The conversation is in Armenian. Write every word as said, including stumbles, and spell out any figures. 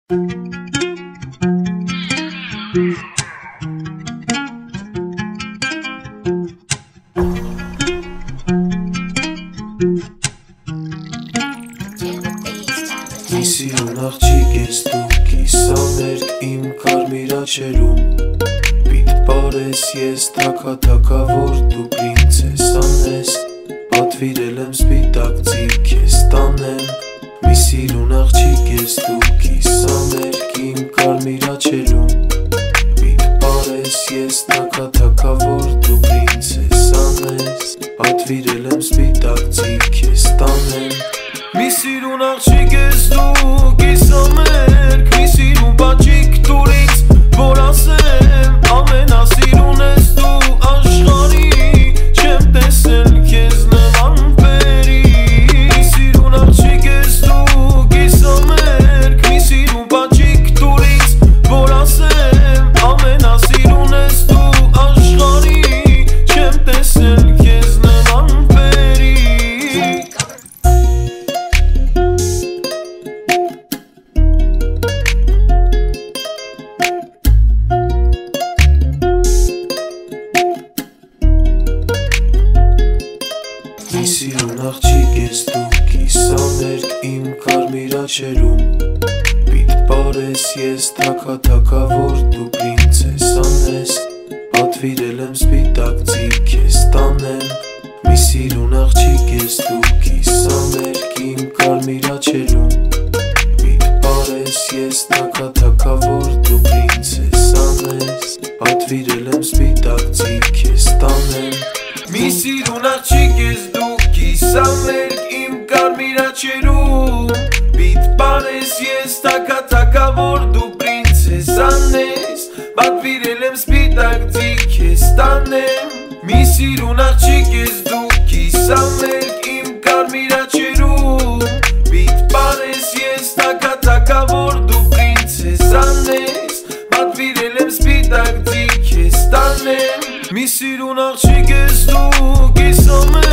Մի սիրուն աղջիկ ես դու, կիսամերկ իմ կարմիր աչերում, պիտ պարես ես թաքաթաքավոր դու պրինցեսան ես, պատվիրել եմ սպիտակ ձիգ ես տանեմ։ Մի սիրուն աղջիկ ես դու, կիսամերկ իմ կարմիր աչերում, պիտ պարես ես թաքաթաքավոր դու պրինցեսան ես, պատվիրել եմ սպիտակ ձիգ ես տանեմ։ Մի սիրուն աղջիկ ես դու, կիսամերկ, մի սիրուն բաճիկ տուր ինձ, որ ասեմ ամենասիրուն ես դու աշխարհի, չեմ տեսել քեզ նման բերի։ Մի սիրուն աղջիկ ես դու, կիսամերկ, մի սիրուն բաճիկ տուր ինձ, որ ասեմ ամենասիրուն ես դու աշխարհի, չեմ տեսել քեզ նման բերի։ Մի սիրուն աղջիկ ես դու, կիսամերկ իմ կարմիր աչերում, պիտ պարես ես թաքաթաքավոր դու պրինցեսան ես, պատվիրել եմ սպիտակ ձիգ ես տանեմ։ Մի սիրուն աղջիկ ես դու, կիսամերկ իմ կարմիր աչերում, պիտ պարես ես թաքաթաքավոր դու պրինցեսան ես, պատվիրել եմ սպիտակ ձիգ ես տանեմ։ Մի սիրուն աղջիկ ես դու, կիսամերկ իմ կարմիր աչերում, պիտ պարես ես թաքաթաքավոր դու պրինցեսան ես, պատվիրել եմ սպիտակ ձիգ ես տանեմ։ Մի սիրուն աղջիկ ես դու, կիսամերկ իմ կարմիր աչերում, պիտ պարես ես թաքաթաքավոր դու պրինցեսան ես, պատվիրել եմ սպիտակ ձիգ ես տանեմ։ Մի սիրուն աղջիկ ես դու, կիսամերկ